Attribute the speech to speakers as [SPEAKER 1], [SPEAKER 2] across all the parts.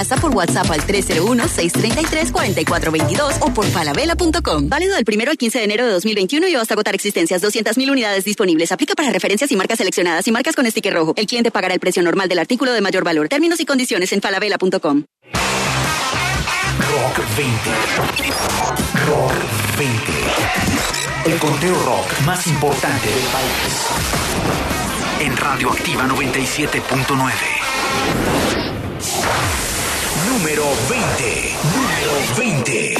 [SPEAKER 1] casa por WhatsApp al 301-633-4422 o por falabella.com. Válido del 1 al 15 de enero de 2021 y hasta agotar existencias. 200,000 unidades disponibles. Aplica para referencias y marcas seleccionadas y marcas con sticker rojo. El cliente pagará el precio normal del artículo de mayor valor. Términos y condiciones en falabella.com.
[SPEAKER 2] Rock 20. Rock 20. El conteo rock más importante del país. En Radioactiva 97.9. Número 20. Número 20.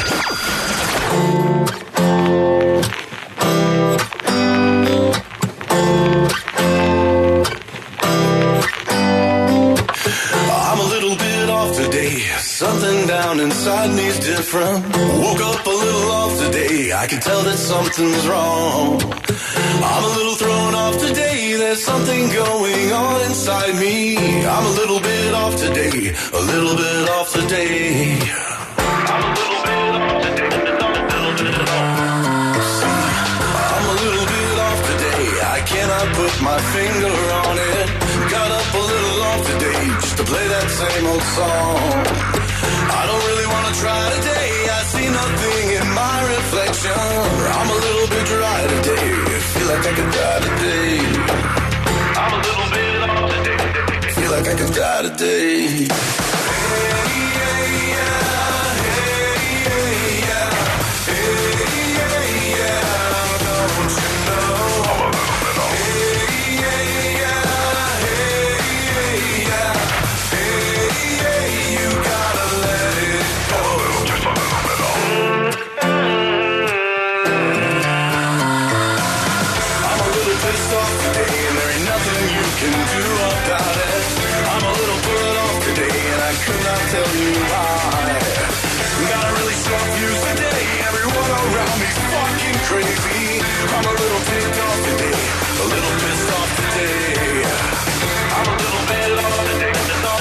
[SPEAKER 3] Something down inside me's different. Woke up a little off today. I can tell that something's wrong. I'm a little thrown off today. There's something going on inside me. I'm a little bit off today. A little bit off today. I'm a little bit off today. I'm a little bit off today. I cannot put my finger on it. Got up a little off today just to play that same old song. I don't really want to try today. I see nothing in my reflection. I'm a little bit dry today. Feel like I could die today. I'm a little bit off today. Feel like I could die today. Tell you why. Got a really strong fuse today. Everyone around me's fucking crazy. I'm a little ticked off today. A little pissed off today. I'm a little bit off today.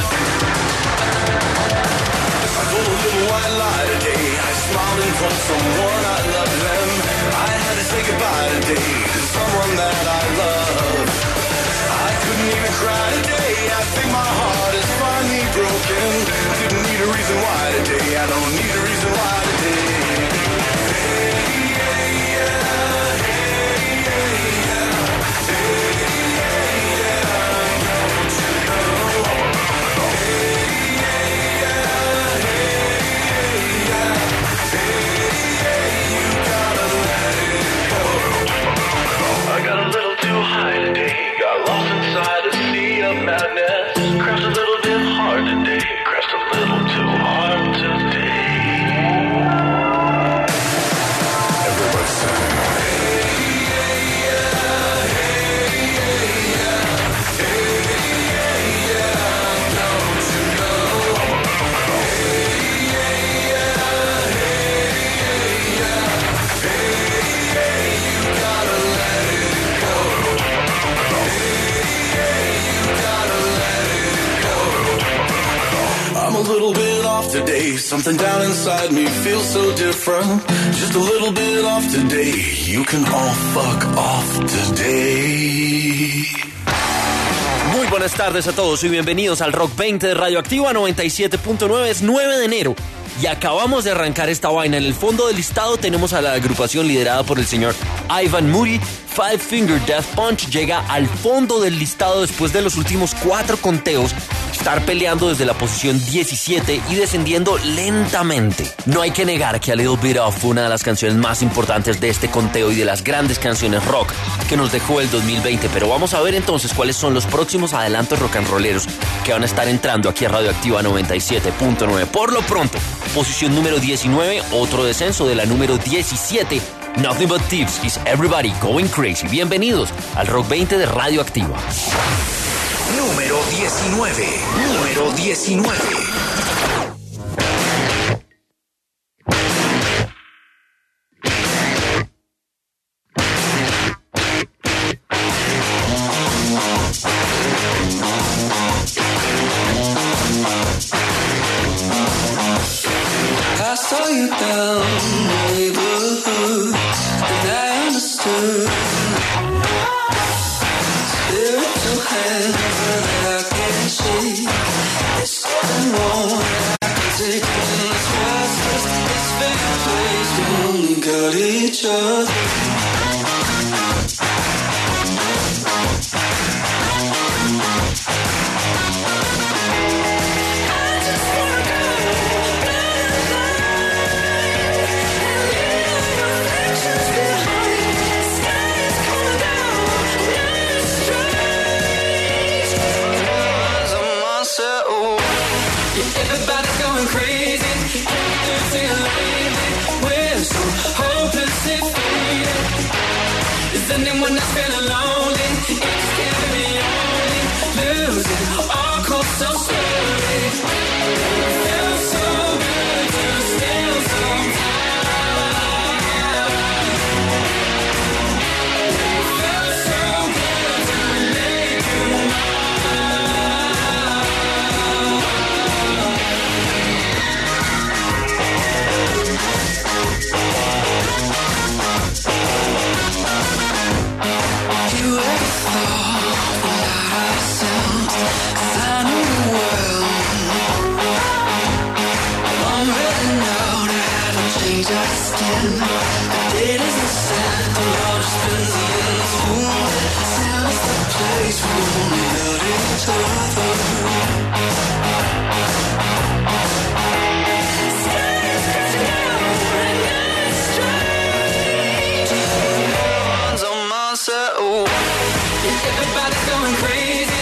[SPEAKER 3] I told a little white lie today. I smiled in front of someone I loved them. I had to say goodbye today to someone that I love. I couldn't even cry today. I think my heart is finally broken. Didn't need a reason why today. I don't need a reason why today. I got a little too high today. Got lost inside a sea of madness. Crashed a little bit hard today. Crashed a little too hard today. Everybody sing. I'm a little bit off today. Something down inside me feels so different. Just a little bit off today. You can all fuck off today.
[SPEAKER 4] Muy buenas tardes a todos y bienvenidos al Rock 20 de Radioactiva 97.9. Es 9 de enero y acabamos de arrancar esta vaina. En el fondo del listado tenemos a la agrupación liderada por el señor Ivan Moody. Five Finger Death Punch llega al fondo del listado después de los últimos 4 conteos estar peleando desde la posición 17 y descendiendo lentamente. No hay que negar que A Little Bit Off fue una de las canciones más importantes de este conteo y de las grandes canciones rock que nos dejó el 2020, pero vamos a ver entonces cuáles son los próximos adelantos rock and rolleros que van a estar entrando aquí a Radioactiva 97.9. Por lo pronto, posición número 19, otro descenso de la número 17, Nothing But Thieves is Everybody Going Crazy. Bienvenidos al Rock 20 de Radioactiva.
[SPEAKER 2] Número 19. Número 19.
[SPEAKER 5] I saw you down in the neighborhood, and I understood. Spiritual hands that I can't see. There's something wrong. hurt each other.
[SPEAKER 6] Everybody's going crazy. We're so hopelessly faded. Is anyone else feeling lonely? It's giving me only losing all cold so slowly. Feels so good to steal some time. Feels so good to make you everybody's going crazy.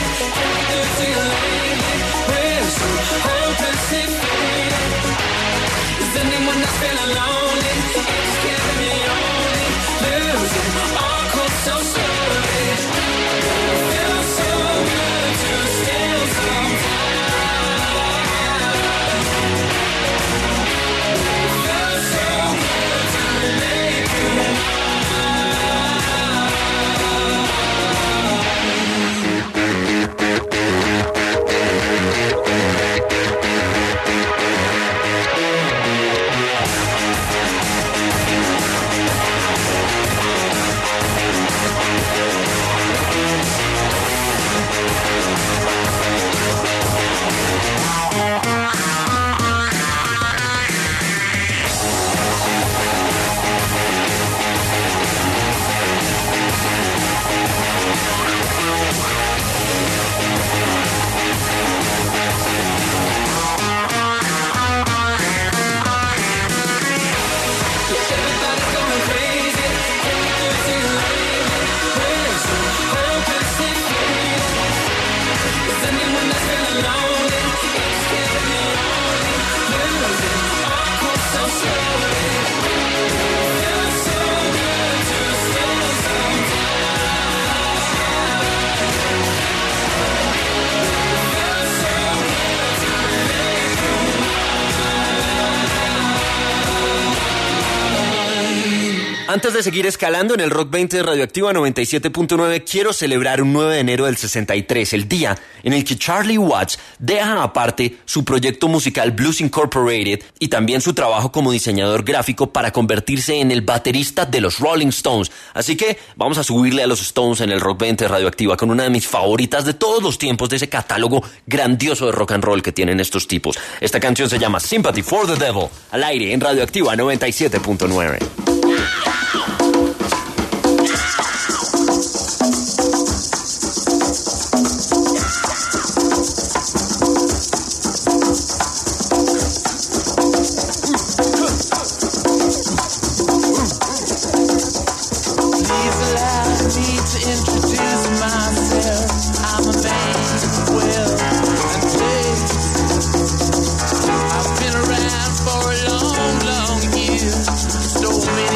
[SPEAKER 6] We're so hopelessly faded. Is anyone else feeling lonely? It's giving me only losing all cold so slowly. Feels so good to steal some time. Feels so good to make you
[SPEAKER 4] Antes de seguir escalando en el Rock 20 de Radioactiva 97.9, quiero celebrar un 9 de enero del 63, el día en el que Charlie Watts deja aparte su proyecto musical Blues Incorporated y también su trabajo como diseñador gráfico para convertirse en el baterista de los Rolling Stones. Así que vamos a subirle a los Stones en el Rock 20 de Radioactiva con una de mis favoritas de todos los tiempos de ese catálogo grandioso de rock and roll que tienen estos tipos. Esta canción se llama Sympathy for the Devil, al aire en Radioactiva 97.9.
[SPEAKER 7] I've been around for a long, long year. Stole me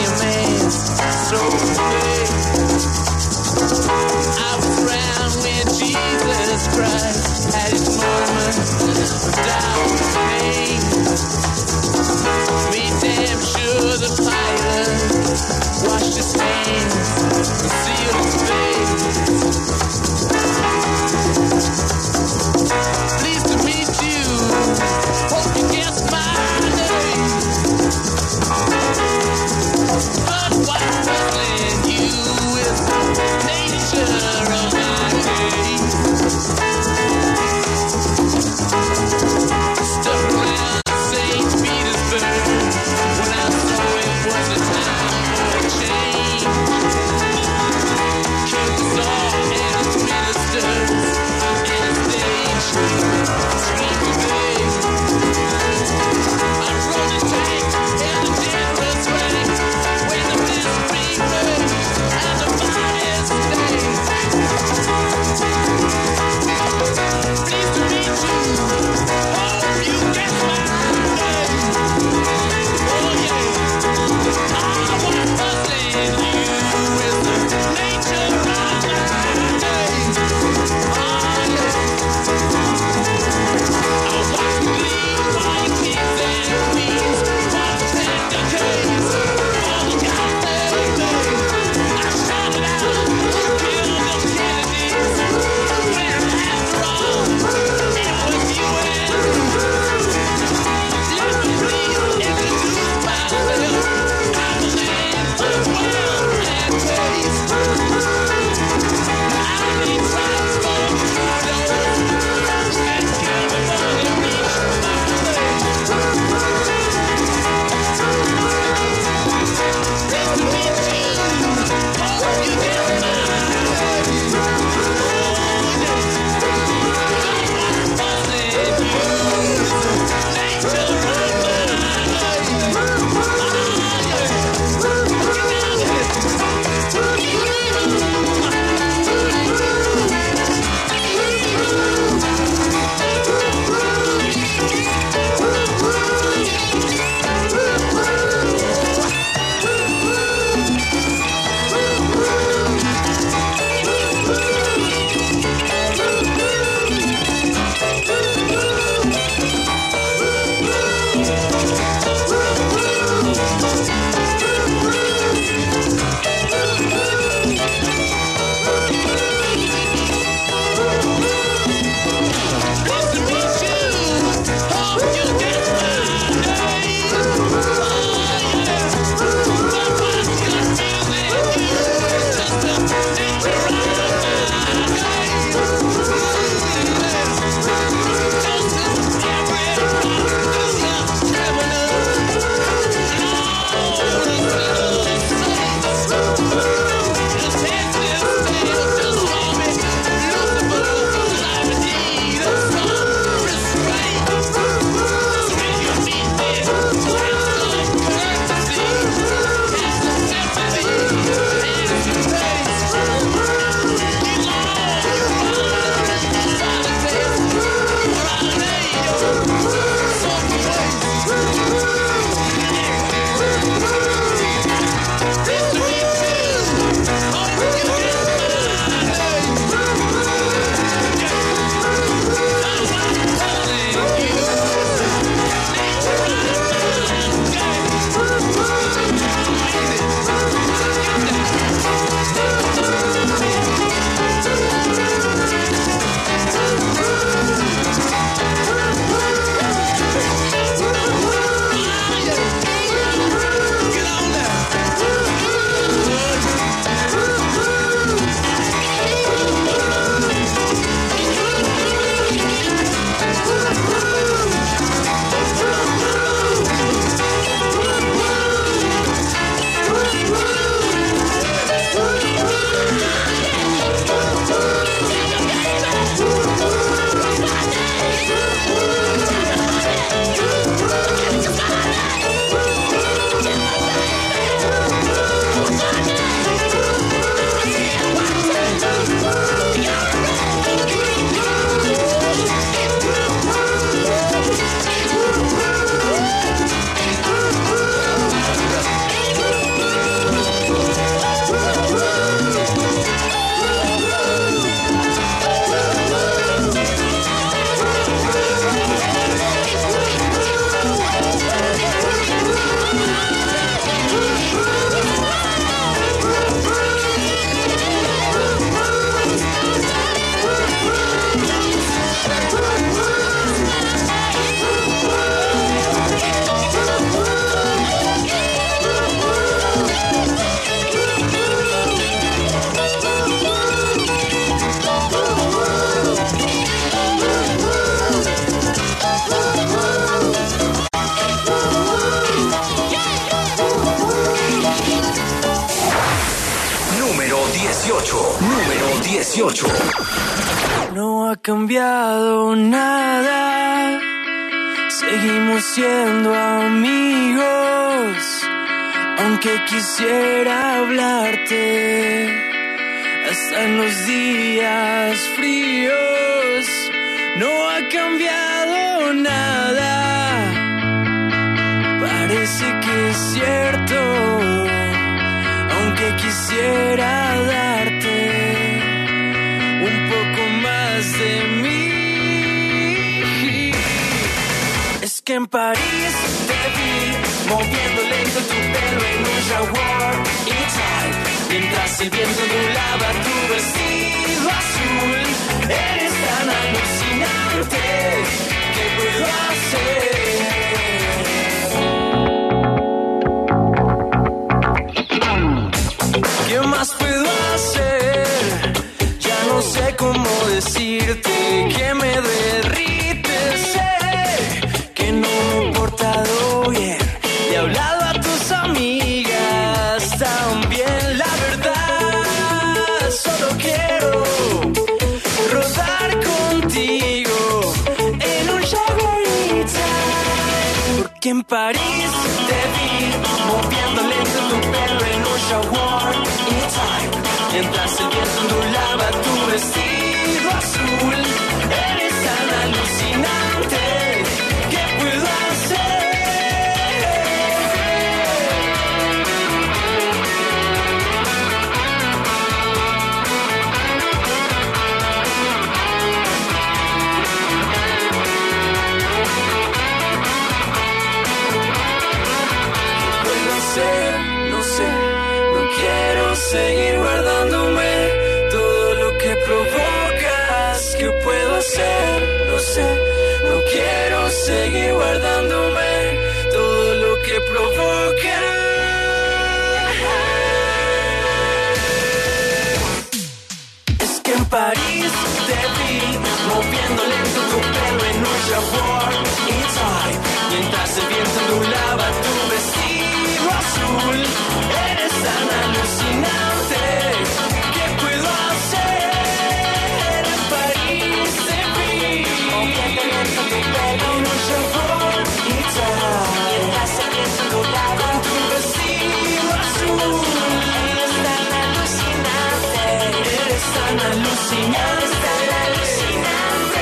[SPEAKER 2] 18.
[SPEAKER 5] No ha cambiado nada, seguimos siendo amigos, aunque quisiera hablarte, hasta en los días fríos. No ha cambiado nada, parece que es cierto, aunque quisiera darte un poco más de mí. Es que en París te vi moviendo lento tu pelo en un Jaguar E-Type, mientras el viento ondulaba tu vestido azul. Eres tan alucinante, ¿qué puedo hacer? ¿Qué más puedo hacer? Ya no sé cómo decirte que me derrites. Sé que no me he portado bien, le he hablado a tus amigas también. La verdad, solo quiero rodar contigo en un Jaguar E-Type, porque en París te vi moviendo lento tu pelo en un Jaguar E-Type, mientras el viento ondulaba tu vestido azul. Eres tan alucinante, ¿qué puedo hacer? No sé, no quiero seguir guardándome todo lo que provocas. ¿Qué puedo hacer? No sé, no quiero seguir guardándome todo lo que provocas. Es que en París te vi moviendo lento tu pelo en un Jaguar E-Type, mientras el viento ondulaba tu vestido azul. Eres tan alucinante, ¿qué puedo hacer? En París te vi moviendo lento tu pelo en un Jaguar E-Type, mientras el viento ondulaba tu vestido azul. Eres tan alucinante, eres tan alucinante, eres tan alucinante.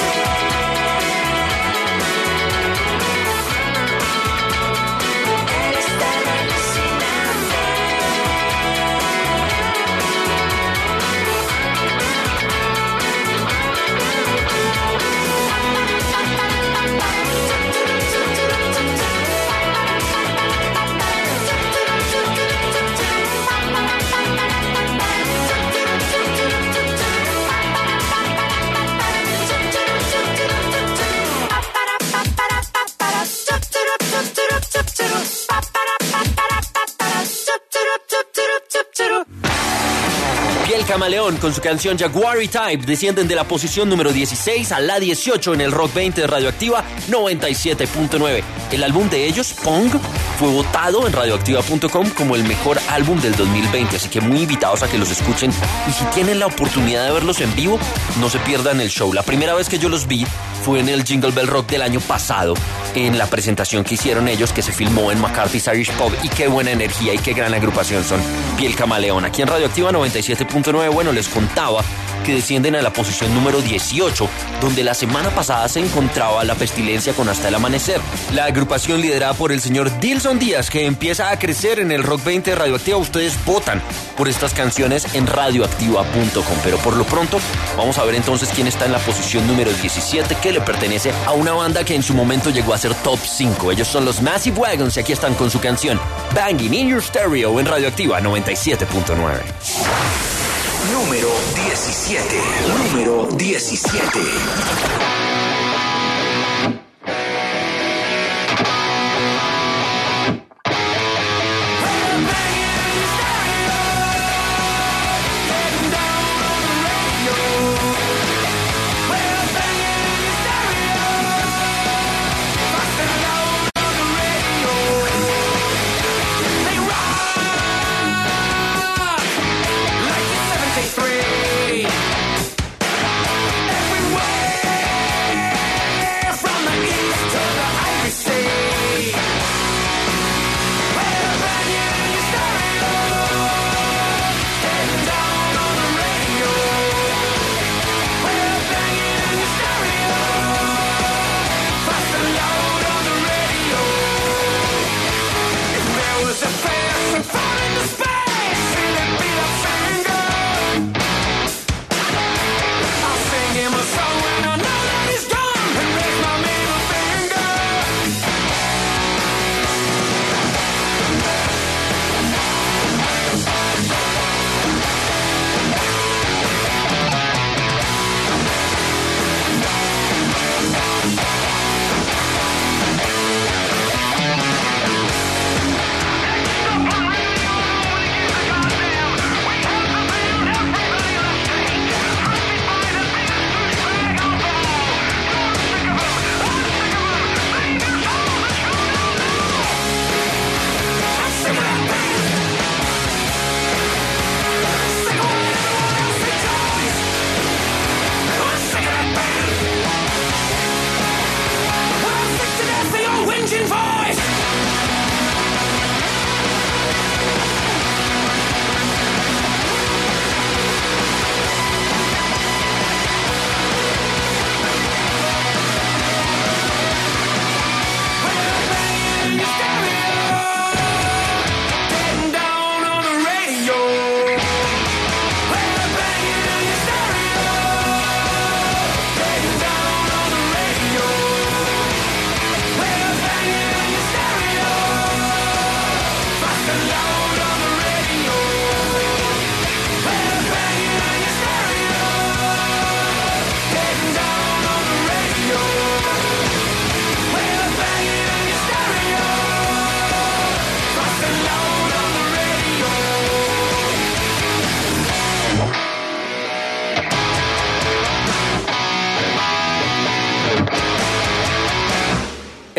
[SPEAKER 4] Piel Camaleón con su canción Jaguar E-Type descienden de la posición número 16 a la 18 en el Rock 20 de Radioactiva 97.9. El álbum de ellos, Pong, fue votado en radioactiva.com como el mejor álbum del 2020, así que muy invitados a que los escuchen, y si tienen la oportunidad de verlos en vivo, no se pierdan el show. La primera vez que yo los vi fue en el Jingle Bell Rock del año pasado, en la presentación que hicieron ellos, que se filmó en McCarthy's Irish Pub, y qué buena energía y qué gran agrupación son Piel Camaleón. Aquí en Radioactiva 97.9, bueno, les contaba que descienden a la posición número 18, donde la semana pasada se encontraba La Pestilencia con Hasta el Amanecer, la agrupación liderada por el señor Dilson Díaz, que empieza a crecer en el Rock 20 de Radioactiva. Ustedes votan por estas canciones en radioactiva.com, pero por lo pronto vamos a ver entonces quién está en la posición número 17, que le pertenece a una banda que en su momento llegó a ser top 5. Ellos son los Massive Wagons y aquí están con su canción Banging in Your Stereo en Radioactiva 97.9.
[SPEAKER 2] Número 17. Número 17.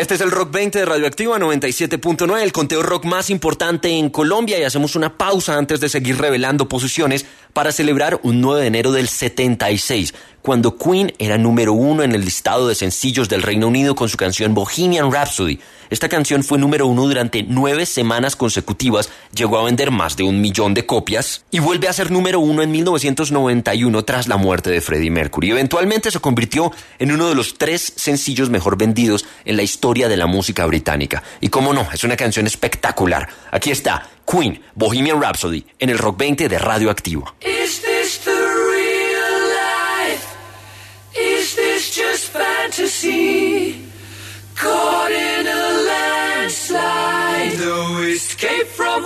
[SPEAKER 4] Este es el Rock 20 de Radioactiva 97.9, el conteo rock más importante en Colombia, y hacemos una pausa antes de seguir revelando posiciones para celebrar un 9 de enero del 76, cuando Queen era número 1 en el listado de sencillos del Reino Unido con su canción Bohemian Rhapsody. Esta canción fue número 1 durante 9 semanas consecutivas, llegó a vender más de 1 millón de copias y vuelve a ser número 1 en 1991 tras la muerte de Freddie Mercury. Eventualmente se convirtió en uno de los 3 sencillos mejor vendidos en la historia de la música británica. Y cómo no, es una canción espectacular. Aquí está Queen, Bohemian Rhapsody, en el Rock 20 de Radioactivo.
[SPEAKER 5] Is this the real life? Is this just fantasy? Caught in a landslide, no escape from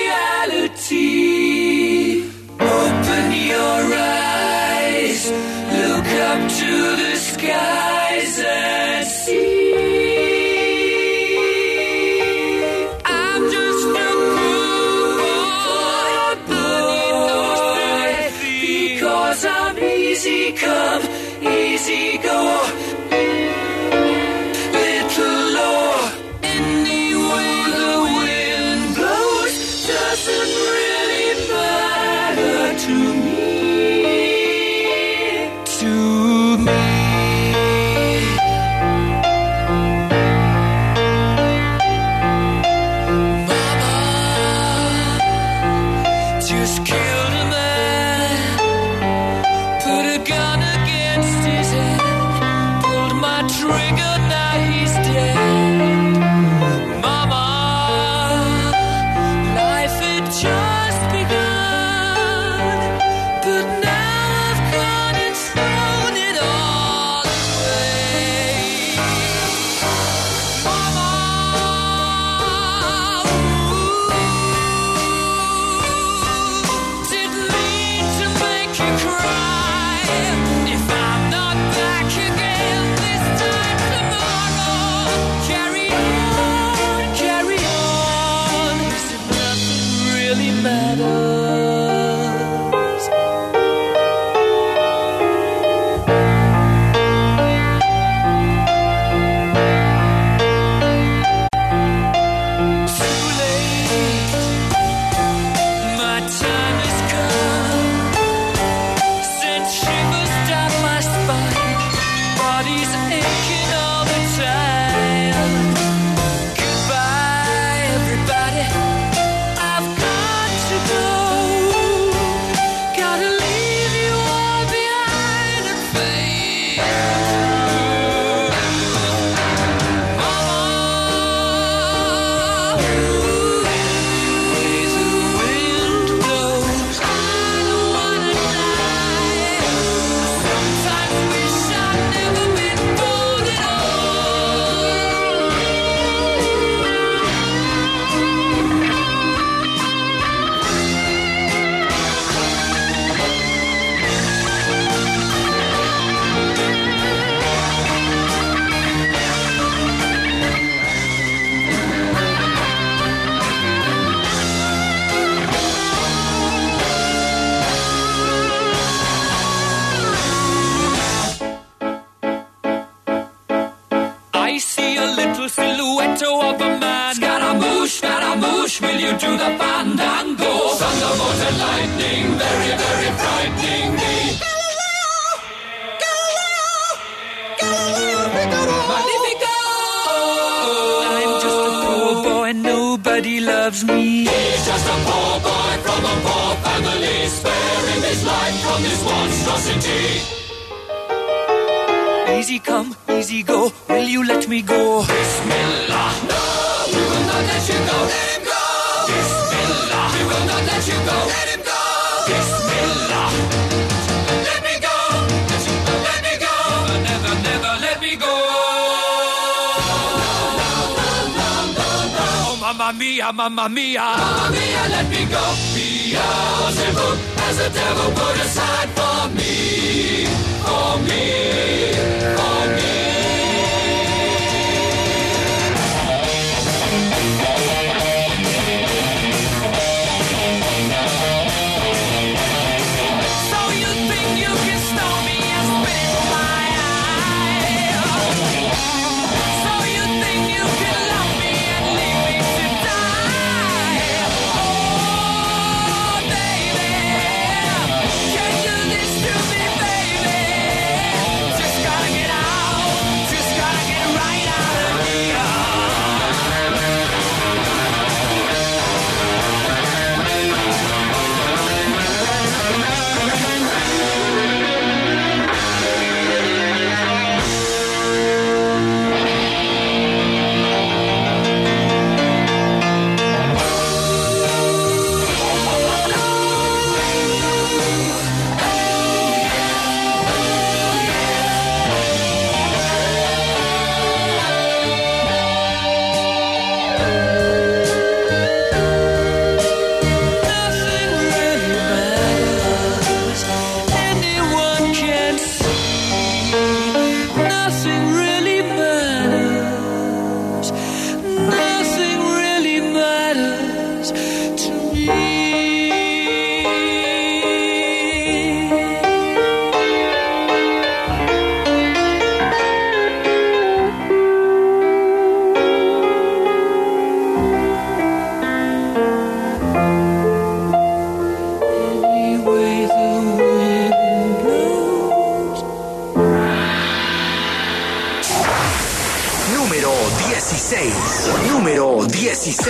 [SPEAKER 5] reality. Open your eyes, look up to the skies and see. I'm just a poor boy, because I'm easy come, easy go. Will you do the fandango? Thunderbolt and lightning, very, very frightening me. Galileo, Galileo, Magnifico! I'm just a poor boy, nobody loves me. He's just a poor boy from a poor family, sparing his life from this monstrosity. Easy come, easy go, will you let me go? Bismillah, no, we will not let you go. Let him go! Bismillah, we will not let you go. Let him go. Bismillah, let me go. Let me go. Never, never let me go. Oh, mamma mia, mamma mia, mamma mia, let me go. Beelzebub has the devil put aside for me, for me, for me.
[SPEAKER 7] So you think
[SPEAKER 2] número 16.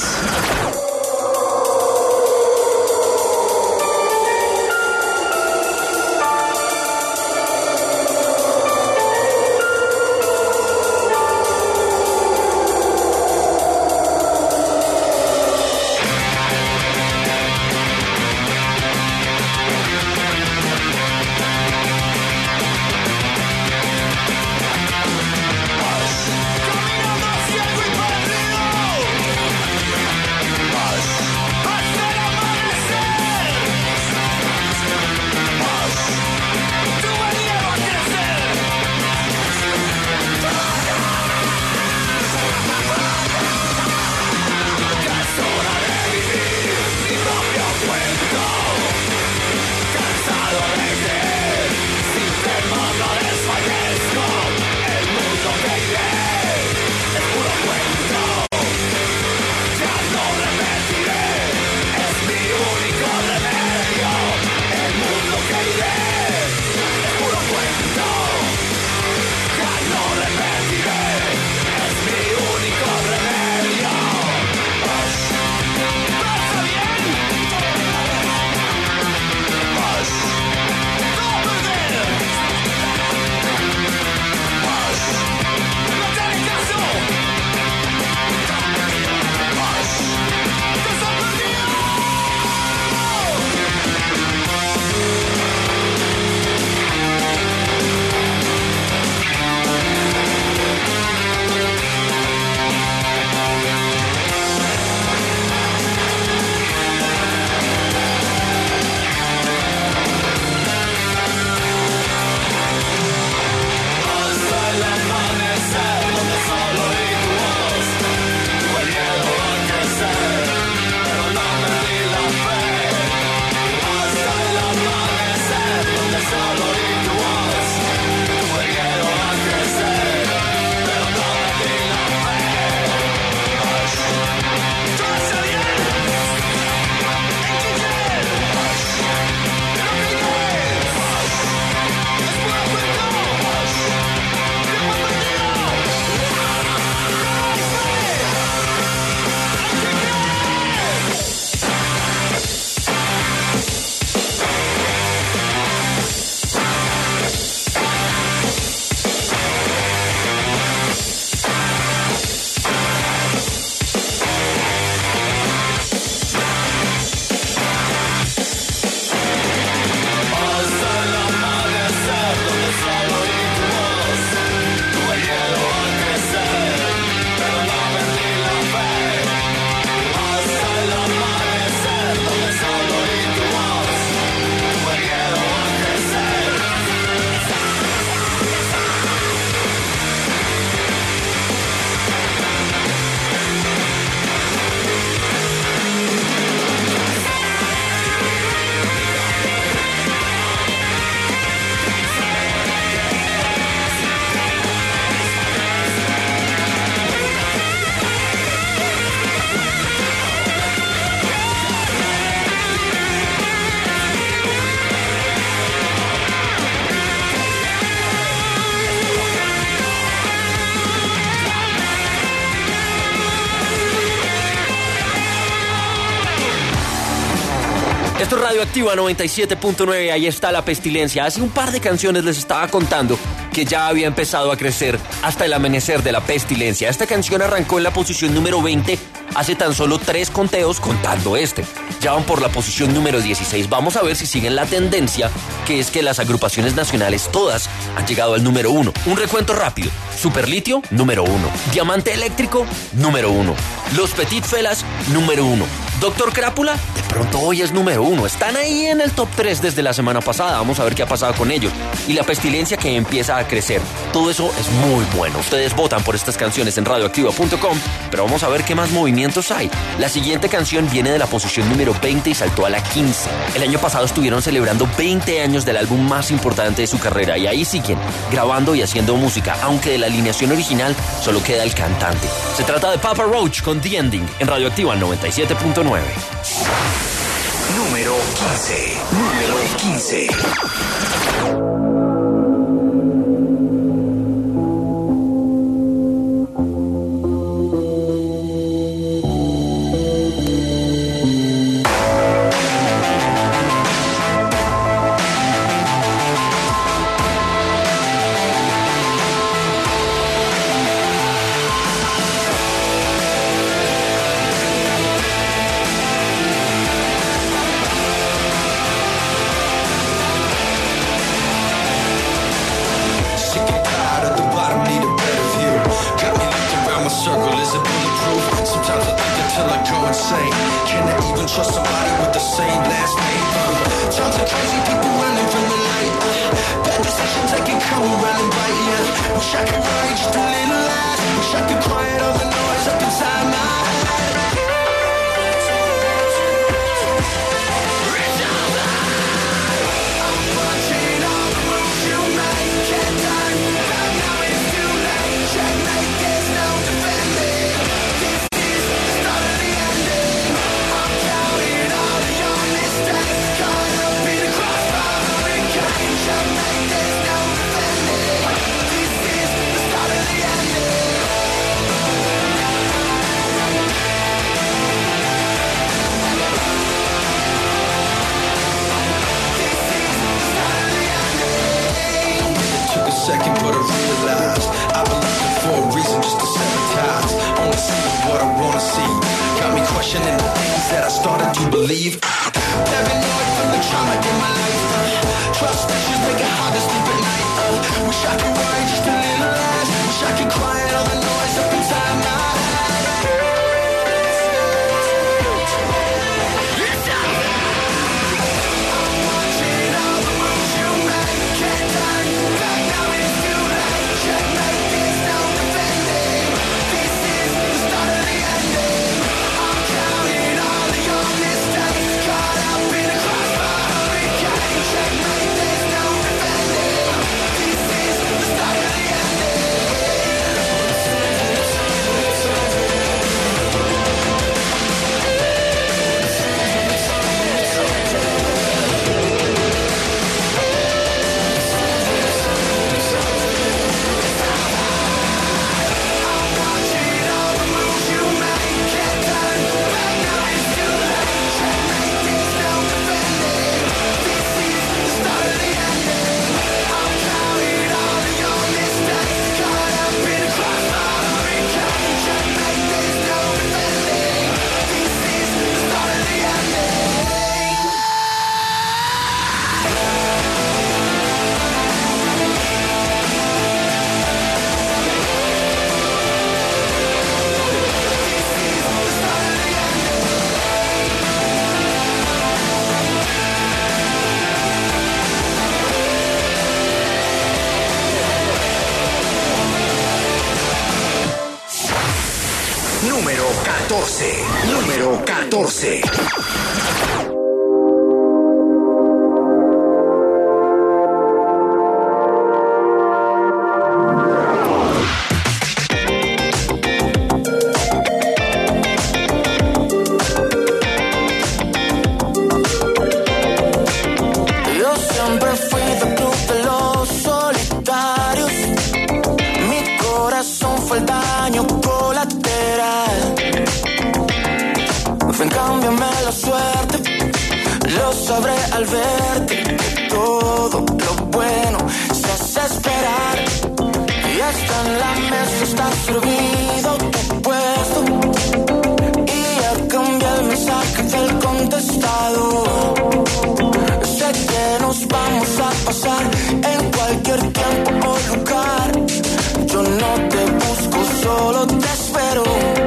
[SPEAKER 4] Esto es Radioactiva 97.9, ahí está La Pestilencia. Hace un par de canciones les estaba contando que ya había empezado a crecer hasta el amanecer de La Pestilencia. Esta canción arrancó en la posición número 20 hace tan solo 3 conteos contando este. Ya van por la posición número 16. Vamos a ver si siguen la tendencia, que es que las agrupaciones nacionales todas han llegado al número 1. Un recuento rápido. Superlitio, número 1. Diamante Eléctrico, número 1. Los Petit Felas, número 1. Doctor Crápula, de pronto hoy es número 1. Están ahí en el top 3 desde la semana pasada. Vamos a ver qué ha pasado con ellos. Y La Pestilencia, que empieza a crecer. Todo eso es muy bueno. Ustedes votan por estas canciones en radioactiva.com, pero vamos a ver qué más movimientos hay. La siguiente canción viene de la posición número 20 y saltó a la 15. El año pasado estuvieron celebrando 20 años del álbum más importante de su carrera y ahí siguen grabando y haciendo música, aunque de la alineación original solo queda el cantante. Se trata de Papa Roach con The Ending en Radioactiva 97.9.
[SPEAKER 2] Número 15. Número 15.
[SPEAKER 3] is it bulletproof? Sometimes I think until I go insane. Can I even trust somebody with the same last name? Times are crazy, people running from the light. Bad decisions, they can come around and bite you. Wish I could write just a little less. Wish I could quiet all the noise up inside my head. I'm watching all the moves you make. Can't turn back, now it's too late. Checkmate, there's no defending. This is the start of the ending. I'm counting all of your mistakes. Caught up in a crossfire hurricane. Checkmate, there's no defending. This is the start of the ending. Took a second, but I realized I've been looking for a reason just to sabotage. Only seeing what I wanna see. Got me questioning the things that I started to believe. Paranoid from the trauma in my life. Trust issues make it hard to sleep at night. Wish I could worry just a little less. Wish I could quiet all the noise up inside my head. I'm watching all the moves you make. Can't turn back, now it's too late. Checkmate, there's no defending. This is the start of the ending. I'm counting all of your mistakes. Caught up in a crossfire hurricane. Checkmate, there's no defending. This is the start of the ending. I'm watching all the moves you make. Can't turn back, now it's too late. Checkmate, there's no defending. This is the start of the ending. I'm counting all of your mistakes. Caught up in a crossfire hurricane. Checkmate, there's no defending. This is the start of the ending.
[SPEAKER 2] Número 14. Número 14.
[SPEAKER 5] Yo siempre fui del club de los solitarios. Mi corazón fue el daño colateral. Ven, cámbiame la suerte. Lo sabré al verte. Que todo lo bueno se hace esperar. Y hasta en la mesa está servido tu puesto. Y ya cambié el mensaje del contestador. Sé que nos vamos a pasar en cualquier tiempo o lugar. Yo no te busco, solo te espero.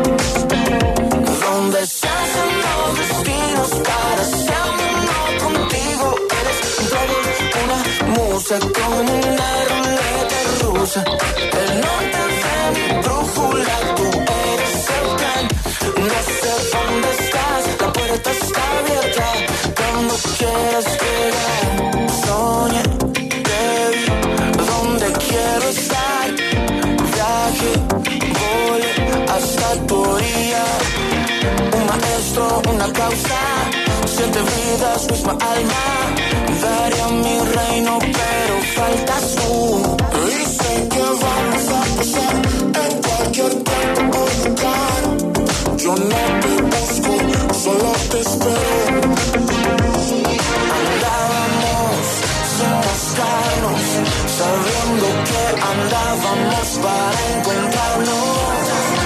[SPEAKER 5] Donde se hacen los destinos para siempre no contigo. Eres todo una musa como una ruleta rusa. El norte de mi brújula, tú eres el plan. No sé dónde estás, la puerta está abierta. Cuando quieras llegar, soñé, te vi, donde quiero estar. Viaje, volé hasta tu orilla. Un maestro, una causa, 7 vidas, misma alma. Daría mi reino, pero faltas tú. Y sé que vamos a pasar en cualquier tiempo o lugar. Yo no te busco, solo te espero. Andábamos sin buscarnos, sabiendo que andábamos para encontrarnos.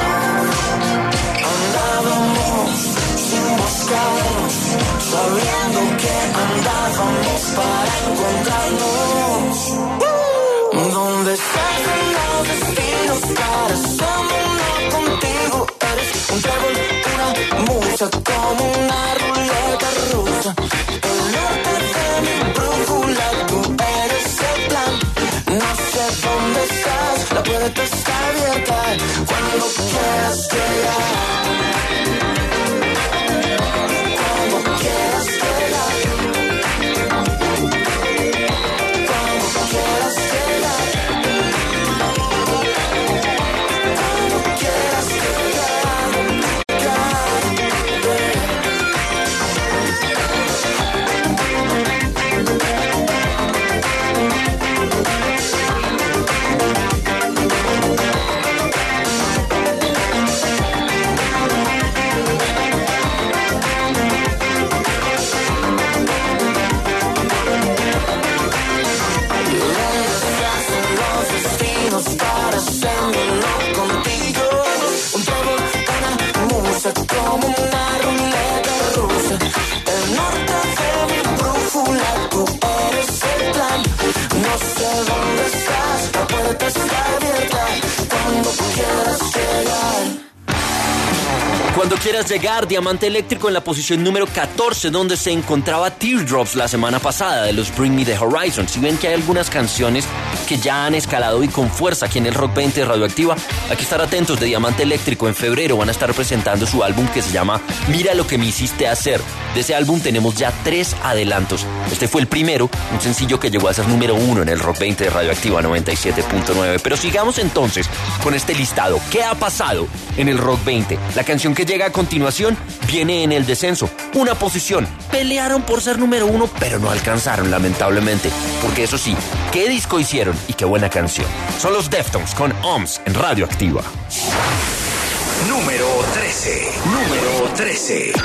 [SPEAKER 5] Andábamos sin buscarnos, sabiendo que andábamos para encontrarnos. Donde se hacen los destinos para
[SPEAKER 4] Cuando quieras llegar, Diamante Eléctrico en la posición número 14, donde se encontraba Teardrops la semana pasada de los Bring Me The Horizon. Si ven que hay algunas canciones que ya han escalado y con fuerza aquí en el Rock 20 de Radioactiva, hay que estar atentos. De Diamante Eléctrico en febrero van a estar presentando su álbum que se llama Mira Lo Que Me Hiciste Hacer. De ese álbum tenemos ya 3 adelantos. Este fue el primero, un sencillo que llegó a ser número 1 en el Rock 20 de Radioactiva 97.9. Pero sigamos entonces con este listado. ¿Qué ha pasado en el Rock 20? La canción que llega a continuación viene en el descenso, una posición. Pelearon por ser número 1, pero no alcanzaron, lamentablemente. Porque eso sí, qué disco hicieron y qué buena canción. Son los Deftones con OMS en Radioactiva.
[SPEAKER 2] Número 13. Número 13.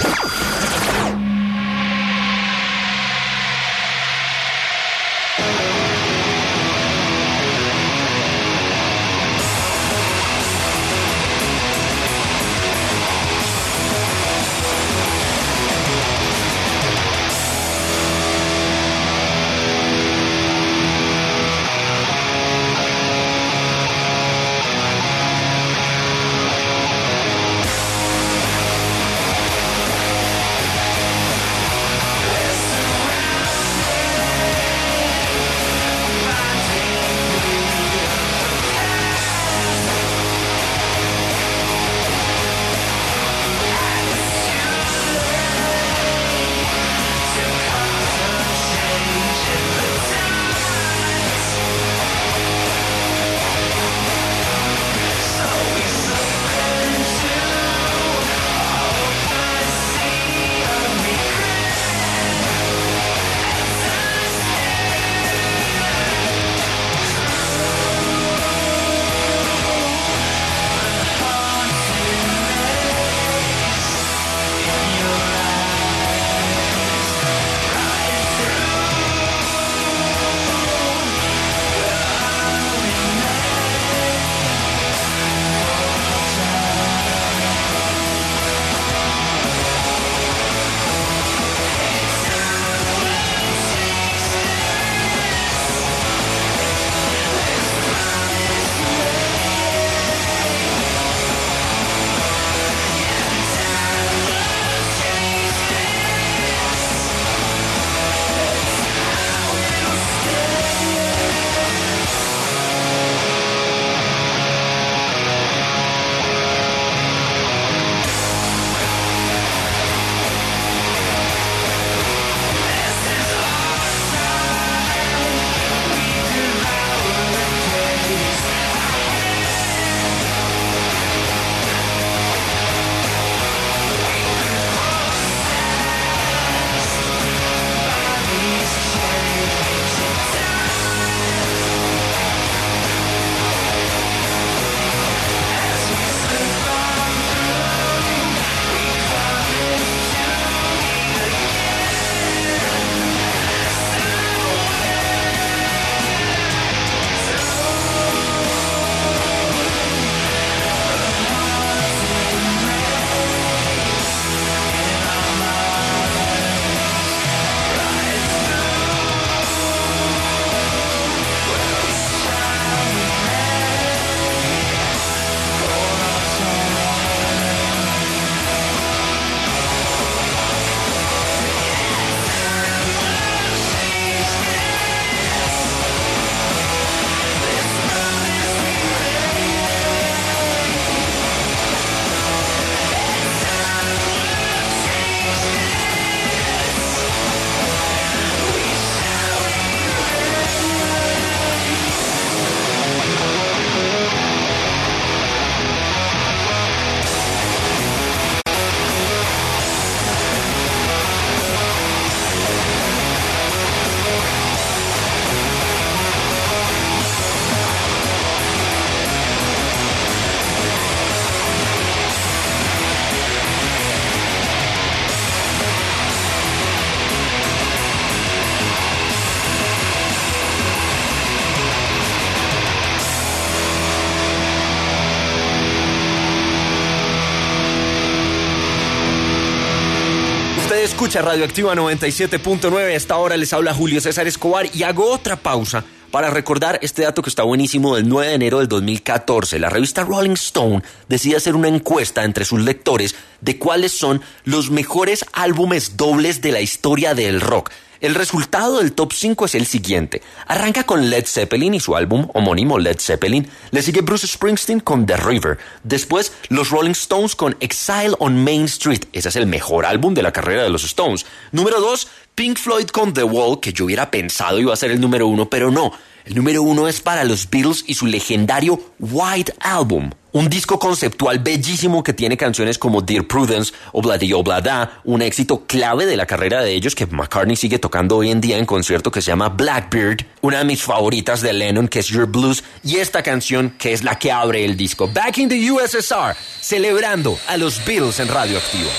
[SPEAKER 4] Escucha Radioactiva 97.9. A esta hora les habla Julio César Escobar y hago otra pausa Para recordar este dato que está buenísimo, del 9 de enero del 2014, la revista Rolling Stone decide hacer una encuesta entre sus lectores de cuáles son los mejores álbumes dobles de la historia del rock. El resultado del top 5 es el siguiente. Arranca con Led Zeppelin y su álbum homónimo Led Zeppelin. Le sigue Bruce Springsteen con The River. Después, los Rolling Stones con Exile on Main Street. Ese es el mejor álbum de la carrera de los Stones. Número 2, Pink Floyd con The Wall, que yo hubiera pensado iba a ser el número 1, pero no. El número 1 es para los Beatles y su legendario White Album. Un disco conceptual bellísimo que tiene canciones como Dear Prudence, Obladi Oblada, un éxito clave de la carrera de ellos que McCartney sigue tocando hoy en día en concierto, que se llama Blackbeard, una de mis favoritas de Lennon, que es Your Blues, y esta canción que es la que abre el disco, Back in the USSR, celebrando a los Beatles en Radioactiva.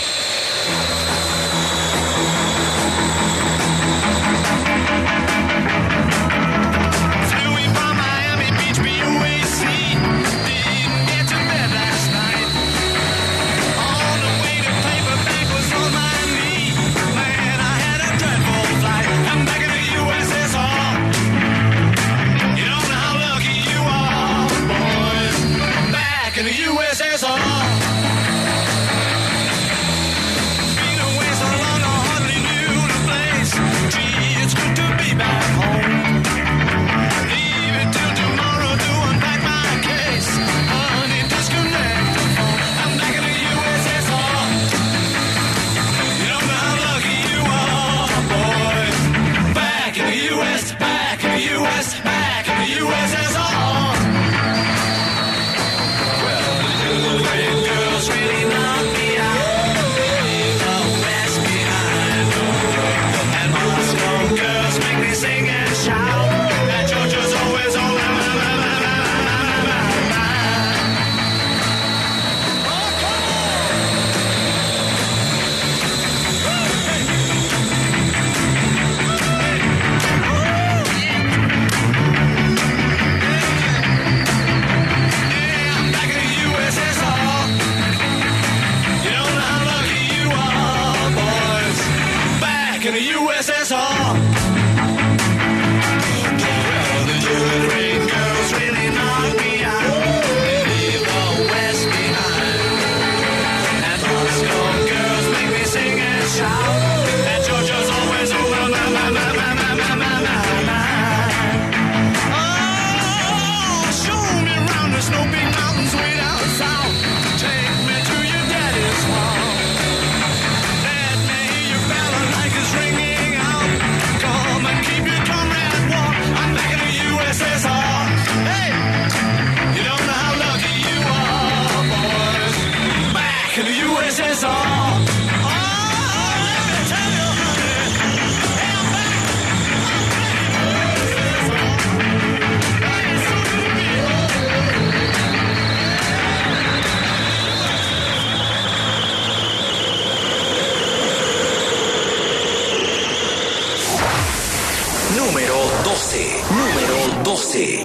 [SPEAKER 2] Número 12.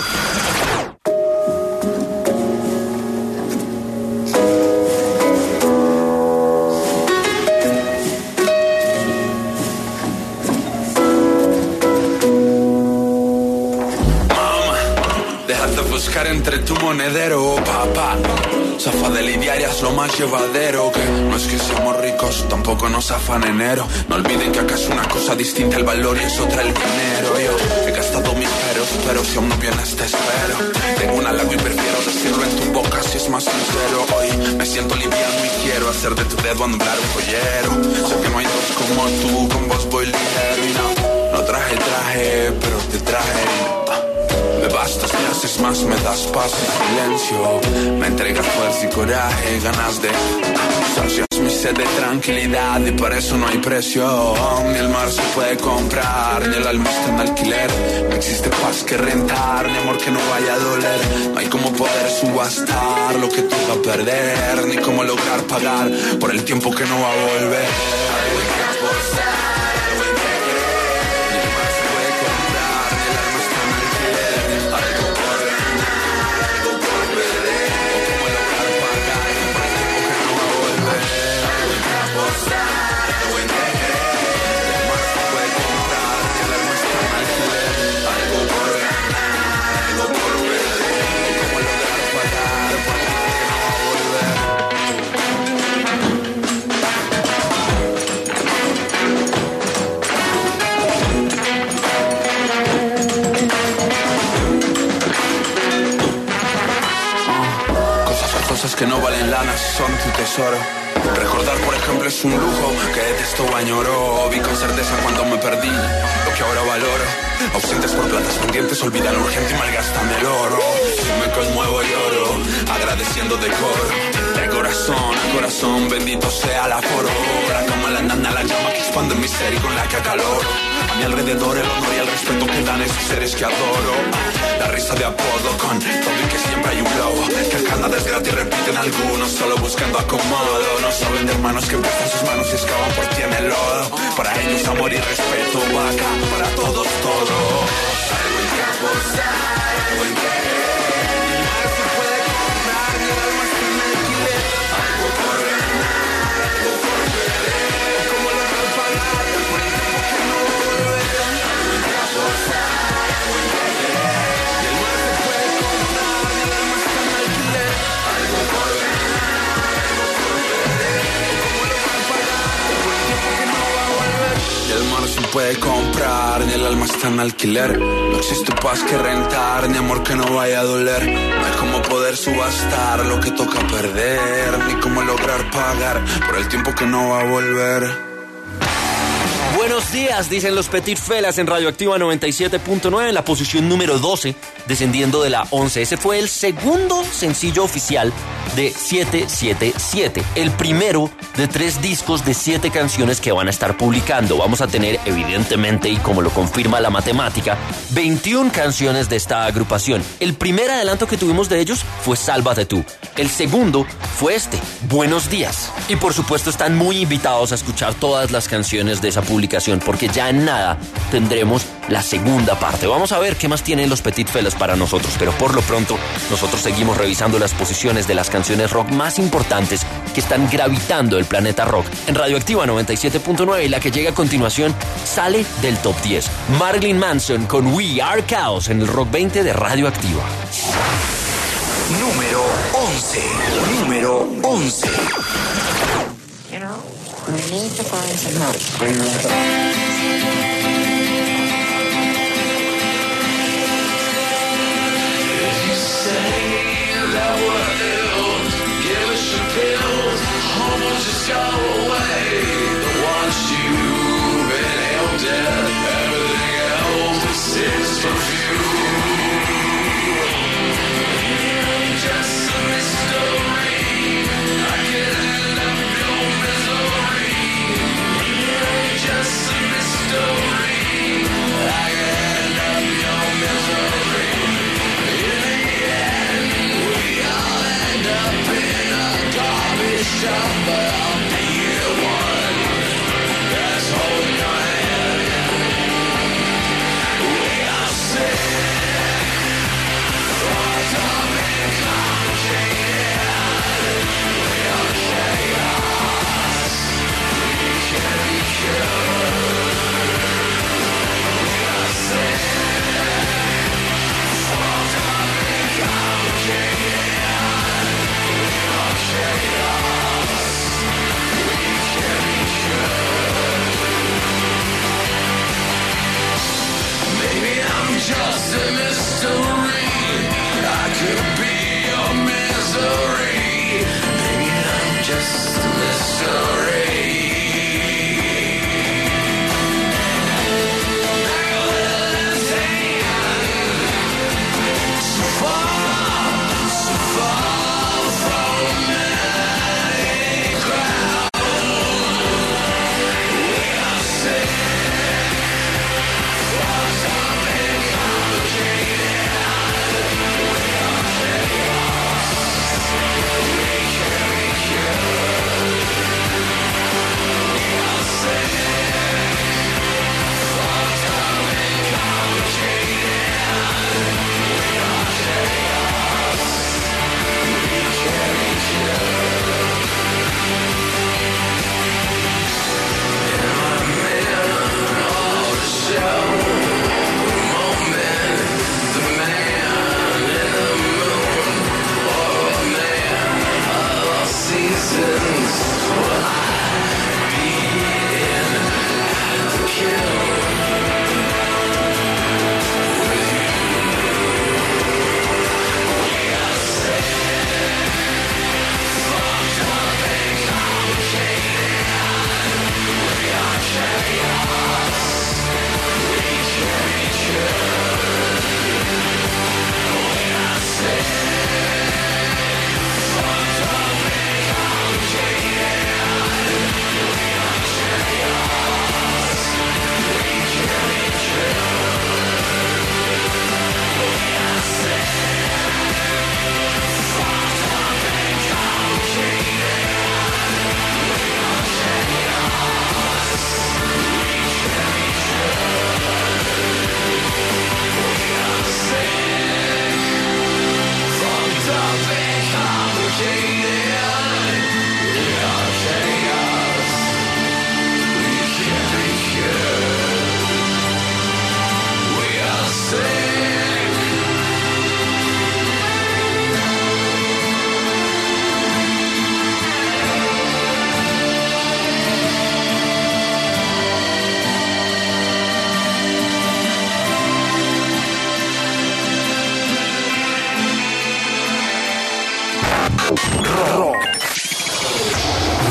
[SPEAKER 3] Buscar entre tu monedero, papá. Zafa de lidiaria es lo más llevadero. Que no es que seamos ricos, tampoco nos afan enero. No olviden que acá es una cosa distinta el valor y es otra el dinero. Yo he gastado mis peros, pero si aún no vienes te espero. Tengo un halago y prefiero decirlo en tu boca si es más sincero. Hoy me siento liviano y quiero hacer de tu dedo anular un joyero. Sé que no hay dos como tú, con vos voy ligero y no traje traje, pero te traje. Me bastas, me haces más, me das paz y silencio. Me entregas fuerza y coraje, ganas de sacias mi sed de tranquilidad y por eso no hay precio. Ni el mar se puede comprar, ni el alma está en alquiler. No existe paz que rentar, ni amor que no vaya a doler. No hay como poder subastar lo que tú vas a perder, ni cómo lograr pagar por el tiempo que no va a volver. Algo hay que apostar. Algo por
[SPEAKER 7] que no valen lana si son tu tesoro. Recordar, por ejemplo, es un lujo que detesto o añoro. Vi con certeza cuando me perdí lo que ahora valoro. Ausentes por platas pendientes, olvida lo urgente y malgastan el oro. Si me conmuevo lloro, agradeciendo de coro. De corazón a corazón, bendito sea la forora. Como la nana, la llama que expande mi ser y con la que acaloro. A mi alrededor el honor y el respeto que dan esos seres que adoro. La risa de apodo con todo y que siempre hay un globo. Que cada desgracia repiten algunos solo buscando acomodo. No saben de hermanos que prestan sus manos y excavan por ti en el lodo. Para ellos amor y respeto, vaca, para todos, todos. Algo en que apostar, algo en que ni más se puede comprar, ni el alma está en alquiler. Algo por ganar, algo por perder. Como la ropa larga, por el tiempo que no volverá. Algo en que apostar, algo en que ni el mar se puede comprar, ni el alma está en alquiler. Algo por ganar, algo por perder. Como la ropa larga, por el tiempo que no va a volver. Y el mar se puede comprar, ni el alma está en alquiler. No existe paz que rentar, ni amor que no vaya a doler. No hay como poder subastar lo que toca perder, ni cómo lograr pagar por el tiempo que no va a volver.
[SPEAKER 4] Buenos días, dicen los Petit Felas en Radioactiva 97.9 en la posición número 12, descendiendo de la 11. Ese fue el segundo sencillo oficial de 777, el primero de 3 discos de 7 canciones que van a estar publicando. Vamos a tener, evidentemente, y como lo confirma la matemática, 21 canciones de esta agrupación. El primer adelanto que tuvimos de ellos fue Sálvate tú. El segundo fue este, Buenos días. Y por supuesto están muy invitados a escuchar todas las canciones de esa publicación, porque ya en nada tendremos la segunda parte. Vamos a ver qué más tienen los Petit Felas para nosotros, pero por lo pronto nosotros seguimos revisando las posiciones de las canciones rock más importantes que están gravitando el planeta rock en Radioactiva 97.9, y la que llega a continuación sale del top 10. Marilyn Manson con We Are Chaos en el Rock 20 de Radioactiva.
[SPEAKER 2] Número 11. Número 11.
[SPEAKER 8] You know, we need to find some help.
[SPEAKER 5] Just go away. Don't want you and held dead. Everything else is perfume. Just a mystery. I can't end up your misery. Just a mystery.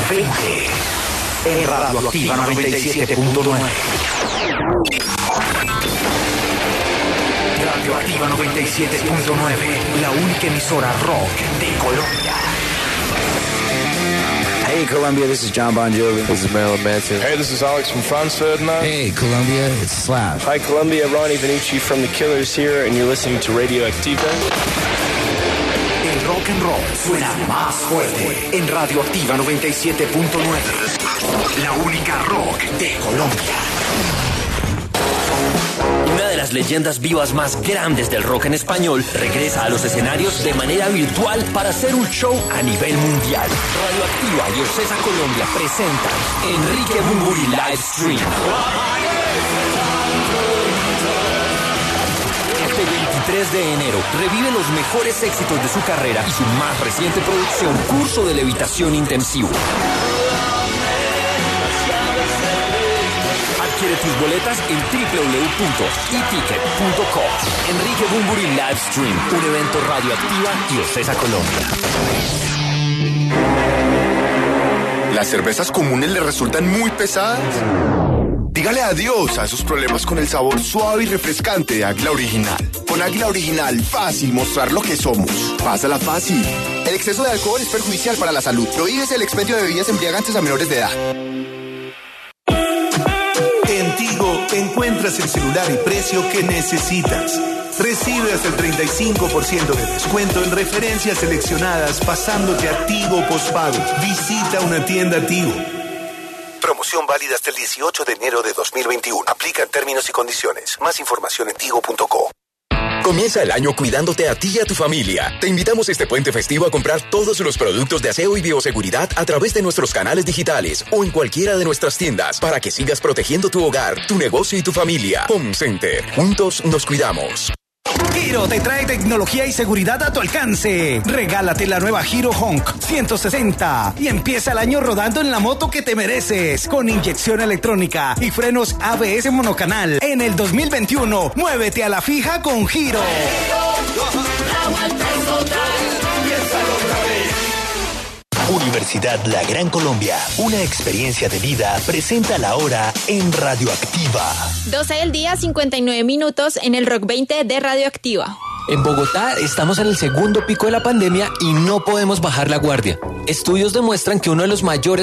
[SPEAKER 2] 20 en Radioactiva 97.9. Radioactiva 97.9, la única emisora rock de Colombia.
[SPEAKER 9] Hey, Colombia, this is John Bon Jovi.
[SPEAKER 10] This is Marilyn Manson.
[SPEAKER 11] Hey, this is Alex from Franz Ferdinand.
[SPEAKER 9] Hey, Colombia, it's Slav.
[SPEAKER 11] Hi, Colombia, Ronnie Benucci from The Killers here, and you're listening to Radioactiva.
[SPEAKER 2] El rock and roll suena más fuerte en Radioactiva 97.9, la única rock de Colombia.
[SPEAKER 4] Una de las leyendas vivas más grandes del rock en español regresa a los escenarios de manera virtual para hacer un show a nivel mundial. Radioactiva y Ocesa Colombia presentan Enrique Bunbury Live Stream. Este 23 de enero revive los mejores éxitos de su carrera y su más reciente producción, Curso de Levitación Intensivo. Adquiere tus boletas en www.eticket.com. Enrique Bunbury Live Stream, un evento Radioactiva y Ocesa Colombia.
[SPEAKER 7] ¿Las cervezas comunes le resultan muy pesadas? Dígale adiós a esos problemas con el sabor suave y refrescante de Águila Original. Con Águila Original, fácil mostrar lo que somos. Pásala fácil. El exceso de alcohol es perjudicial para la salud. Prohíbes el expendio de bebidas embriagantes a menores de edad.
[SPEAKER 12] En Tigo encuentras el celular y precio que necesitas. Recibe hasta el 35% de descuento en referencias seleccionadas pasándote a Tigo Postpago. Visita una tienda Tigo.
[SPEAKER 2] Promoción válida hasta el 18 de enero de 2021. Aplican términos y condiciones. Más información en tigo.co.
[SPEAKER 13] Comienza el año cuidándote a ti y a tu familia. Te invitamos este puente festivo a comprar todos los productos de aseo y bioseguridad a través de nuestros canales digitales o en cualquiera de nuestras tiendas para que sigas protegiendo tu hogar, tu negocio y tu familia. Home Center. Juntos nos cuidamos.
[SPEAKER 14] Giro te trae tecnología y seguridad a tu alcance. Regálate la nueva Giro Honk 160 y empieza el año rodando en la moto que te mereces, con inyección electrónica y frenos ABS monocanal. En el 2021, muévete a la fija con Giro.
[SPEAKER 2] Universidad La Gran Colombia, una experiencia de vida, presenta la hora en Radioactiva.
[SPEAKER 15] 12 del día, 59 minutos en el Rock 20 de Radioactiva.
[SPEAKER 16] En Bogotá estamos en el segundo pico de la pandemia y no podemos bajar la guardia. Estudios demuestran que uno de los mayores